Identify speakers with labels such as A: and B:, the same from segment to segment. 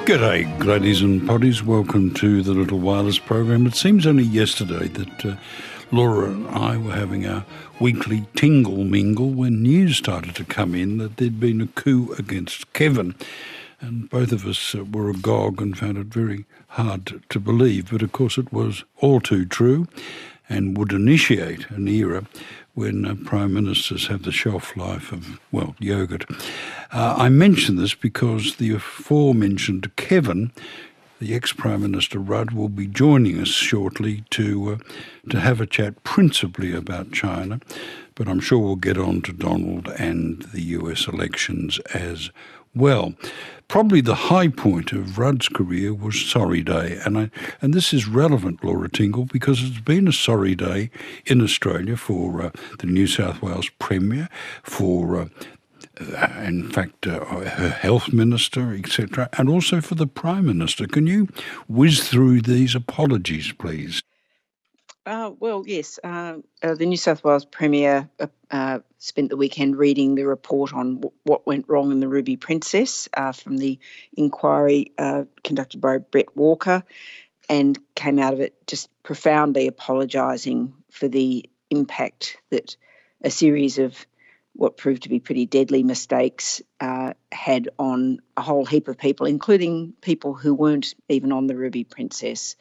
A: G'day, ladies and potties. Welcome to the Little Wireless program. It seems only yesterday that Laura and I were having our weekly tingle mingle when news started to come in that there'd been a coup against Kevin. And both of us were agog and found it very hard to believe. But of course it was all too true and would initiate an era when Prime Ministers have the shelf life of, well, yoghurt. I mention this because the aforementioned Kevin, the ex-Prime Minister Rudd, will be joining us shortly to have a chat principally about China, but I'm sure we'll get on to Donald and the US elections as well. Probably the high point of Rudd's career was Sorry Day, and this is relevant, Laura Tingle, because it's been a sorry day in Australia for the New South Wales Premier, for in fact her health minister, etc., and also for the Prime Minister. Can you whiz through these apologies, please?
B: Well, yes. The New South Wales Premier spent the weekend reading the report on what went wrong in the Ruby Princess from the inquiry conducted by Brett Walker, and came out of it just profoundly apologising for the impact that a series of what proved to be pretty deadly mistakes had on a whole heap of people, including people who weren't even on the Ruby Princess.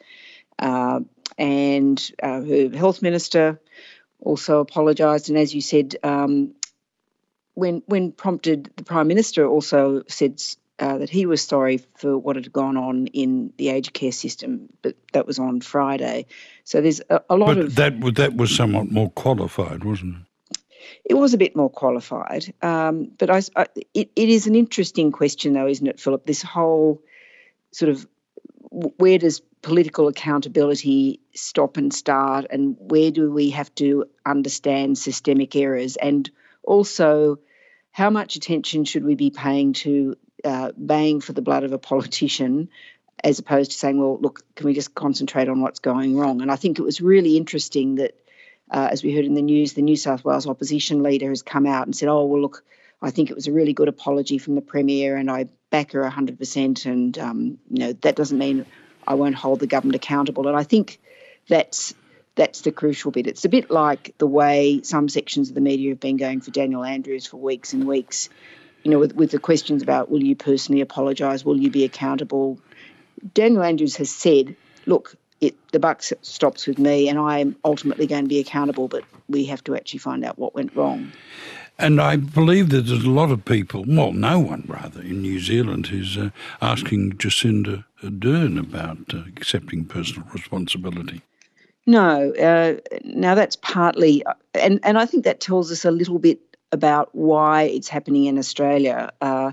B: And her health minister also apologised. And as you said, when prompted, the Prime Minister also said that he was sorry for what had gone on in the aged care system, but that was on Friday. So there's a lot of...
A: But that was somewhat more qualified, wasn't it?
B: It was a bit more qualified. But it is an interesting question, though, isn't it, Philip? This whole sort of, where does political accountability stop and start, and where do we have to understand systemic errors? And also, how much attention should we be paying to baying for the blood of a politician as opposed to saying, well, look, can we just concentrate on what's going wrong? And I think it was really interesting that, as we heard in the news, the New South Wales opposition leader has come out and said, oh, well, look, I think it was a really good apology from the Premier and I back her 100%, and, that doesn't mean I won't hold the government accountable. And I think that's the crucial bit. It's a bit like the way some sections of the media have been going for Daniel Andrews for weeks and weeks, with the questions about, will you personally apologise, will you be accountable? Daniel Andrews has said, look, the buck stops with me and I'm ultimately going to be accountable, but we have to actually find out what went wrong.
A: And I believe that there's a lot of people, well, no one rather, in New Zealand who's asking Jacinda Ardern about accepting personal responsibility. No,
B: now that's partly, and I think that tells us a little bit about why it's happening in Australia.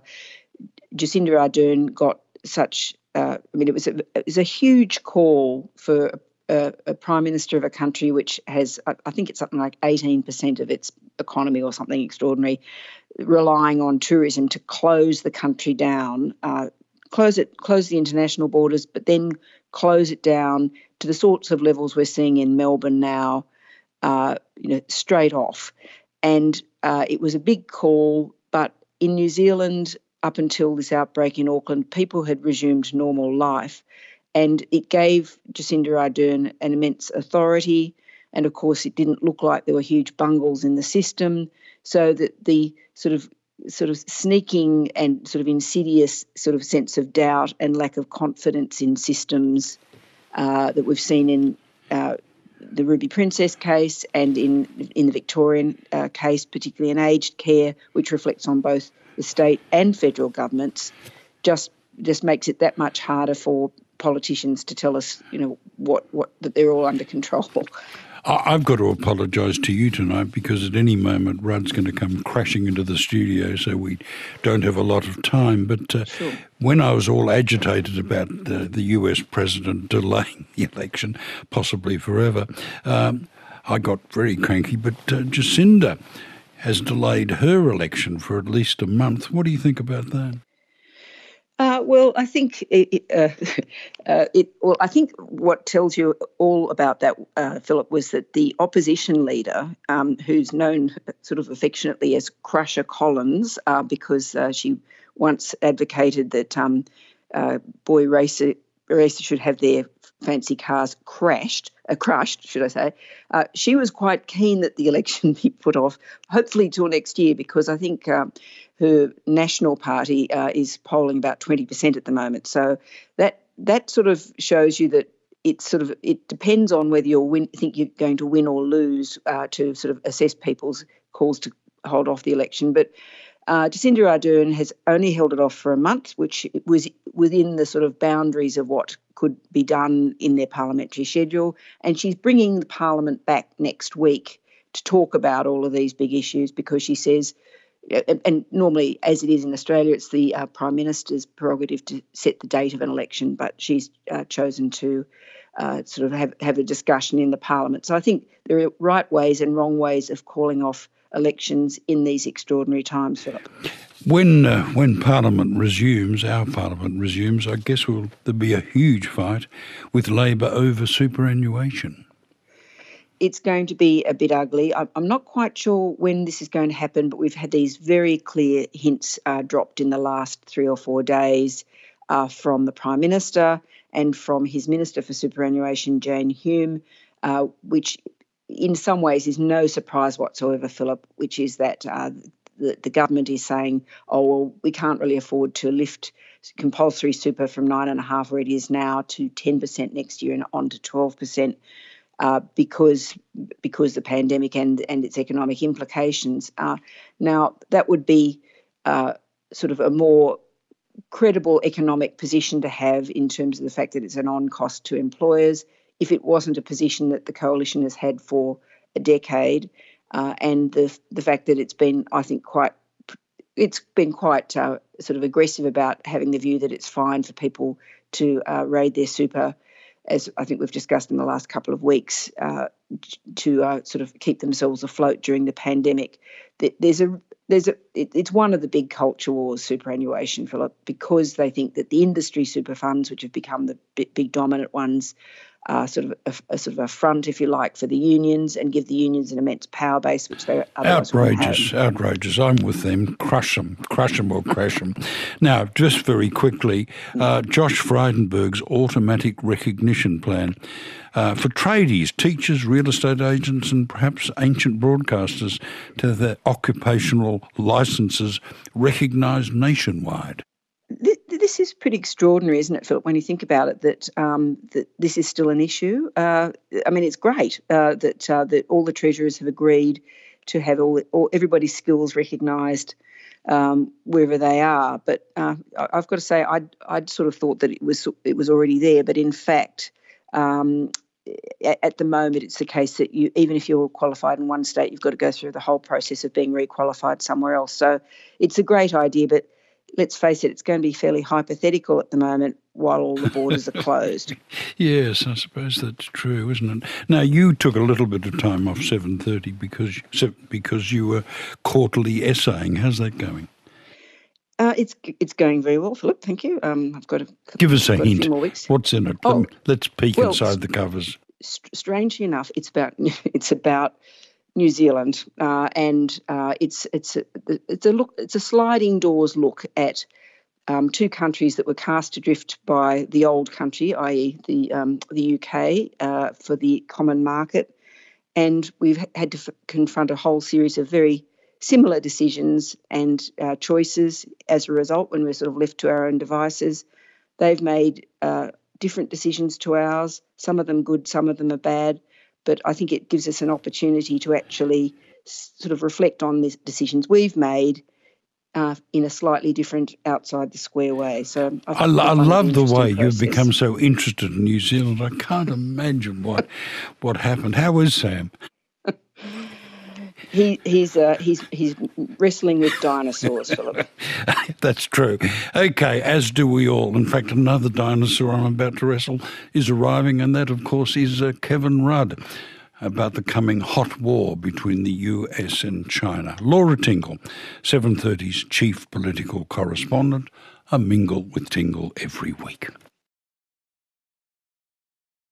B: Jacinda Ardern got such, it was a huge call for a Prime Minister of a country which has, I think it's something like 18% of its economy or something extraordinary, relying on tourism, to close the country down, close the international borders, but then close it down to the sorts of levels we're seeing in Melbourne now, straight off. And it was a big call, but in New Zealand, up until this outbreak in Auckland, people had resumed normal life. And it gave Jacinda Ardern an immense authority. And, of course, it didn't look like there were huge bungles in the system, so that the sort of sneaking and sort of insidious sort of sense of doubt and lack of confidence in systems that we've seen in the Ruby Princess case and in the Victorian case, particularly in aged care, which reflects on both the state and federal governments, just makes it that much harder for politicians to tell us, what that they're all under control.
A: I've got to apologise to you tonight because at any moment Rudd's going to come crashing into the studio, so we don't have a lot of time. But
B: Sure.
A: When I was all agitated about the US president delaying the election, possibly forever, I got very cranky. But Jacinda has delayed her election for at least a month. What do you think about that?
B: Well, I think I think what tells you all about that, Philip, was that the opposition leader, who's known sort of affectionately as Crusher Collins, because she once advocated that boy racers should have their fancy cars crushed, should I say. She was quite keen that the election be put off, hopefully till next year, because I think her national party is polling about 20% at the moment. So that sort of shows you that it depends on whether you think you're going to win or lose to sort of assess people's calls to hold off the election. But Jacinda Ardern has only held it off for a month, which was within the sort of boundaries of what could be done in their parliamentary schedule. And she's bringing the parliament back next week to talk about all of these big issues, because she says, and normally, as it is in Australia, it's the Prime Minister's prerogative to set the date of an election, but she's chosen to sort of have a discussion in the Parliament. So I think there are right ways and wrong ways of calling off elections in these extraordinary times, Philip.
A: When Parliament resumes, our Parliament resumes, I guess there'll be a huge fight with Labor over superannuation.
B: It's going to be a bit ugly. I'm not quite sure when this is going to happen, but we've had these very clear hints dropped in the last 3 or 4 days from the Prime Minister and from his Minister for Superannuation, Jane Hume, which in some ways is no surprise whatsoever, Philip, which is that the government is saying, oh, well, we can't really afford to lift compulsory super from 9.5% where it is now to 10% next year and on to 12%. Because the pandemic and its economic implications. Now, that would be sort of a more credible economic position to have in terms of the fact that it's an on-cost to employers, if it wasn't a position that the coalition has had for a decade, and the fact that it's been, I think, quite sort of aggressive about having the view that it's fine for people to raid their super, as I think we've discussed in the last couple of weeks, to sort of keep themselves afloat during the pandemic. It's one of the big culture wars, superannuation, Philip, because they think that the industry super funds, which have become the big dominant ones, are sort of a front, if you like, for the unions and give the unions an immense power base, which they otherwise wouldn't have.
A: Outrageous. I'm with them. Crush them or crash them. Now, just very quickly, Josh Frydenberg's automatic recognition plan for tradies, teachers, real estate agents and perhaps ancient broadcasters to have their occupational licences recognised nationwide.
B: This is pretty extraordinary, isn't it, Philip, when you think about it, that this is still an issue. I mean, it's great that all the treasurers have agreed to have everybody's skills recognised wherever they are. But I've got to say, I'd sort of thought that it was already there. But in fact, at the moment, it's the case that even if you're qualified in one state, you've got to go through the whole process of being requalified somewhere else. So it's a great idea, but let's face it, it's going to be fairly hypothetical at the moment while all the borders are closed.
A: Yes, I suppose that's true, isn't it? Now, you took a little bit of time off 7:30 because you were quarterly essaying. How's that going?
B: It's going very well, Philip. Thank you. I've got
A: give us a hint.
B: Few more weeks.
A: What's in it? Let's peek inside the covers.
B: Strangely enough, it's about New Zealand, and it's a sliding doors look at two countries that were cast adrift by the old country, i.e. the UK, for the common market, and we've had to confront a whole series of very similar decisions and choices as a result when we're sort of left to our own devices. They've made different decisions to ours, some of them good, some of them are bad, but I think it gives us an opportunity to actually sort of reflect on the decisions we've made in a slightly different, outside the square way. So I
A: love the way you've become so interested in New Zealand. I can't imagine what happened. How is Sam?
B: He's wrestling with dinosaurs, Philip.
A: That's true. Okay, as do we all. In fact, another dinosaur I'm about to wrestle is arriving, and that, of course, is Kevin Rudd, about the coming hot war between the US and China. Laura Tingle, 7:30's chief political correspondent, a mingle with Tingle every week.